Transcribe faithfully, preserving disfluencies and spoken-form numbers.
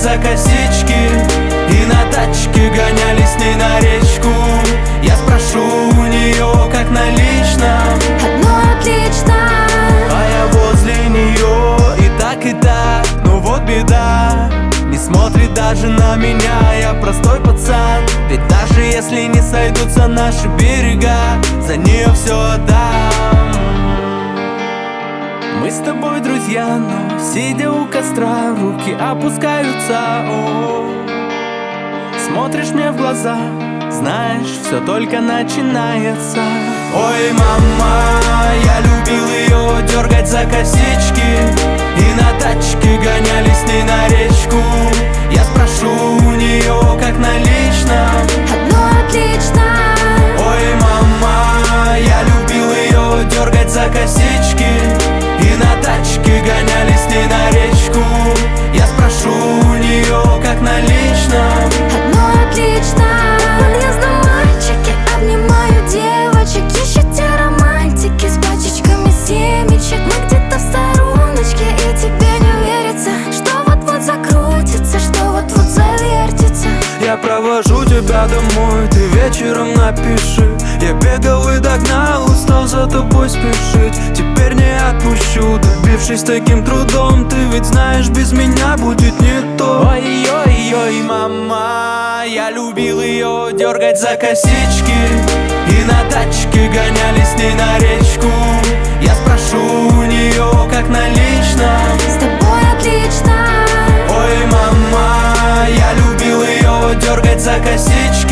за косички и на тачке гоняли с ней на речку. Я спрошу у нее, как налично, одно отлично, а я возле нее и так, и так. Ну вот беда, не смотрит даже на меня, я простой пацан. Ведь даже если не сойдутся наши берега, за нее все отдам. Мы с тобой друзья, но сидя у костра, руки опускаются. О, смотришь мне в глаза, знаешь, все только начинается. Ой, мама, я любил ее дергать за косички и на тачке гоняли с ней на речку. Я спрошу у нее, как налично, одно отлично, ой, мама, я любил ее дергать за косички и на тачке гоняли с ней на речку. Я спрошу у нее, как налично, одно отлично. В подъездном мальчики обнимаю девочек, еще те романтики с пачечками семечек. Мы где-то в стороночке, и тебе не верится, что вот-вот закрутится, что вот-вот завертится. я провожу тебя домой, ты вечером напиши. Я бегал и догнал, устал за тобой спешить. Теперь не отпущу, добившись таким трудом. Ты ведь знаешь, без меня будет не то. Ой-ой-ой, мама, я любил ее дергать за косички и на тачке гоняли с ней на речку. Я спрошу у нее, как налично, С тобой отлично, ой, мама, я любил ее дергать за косички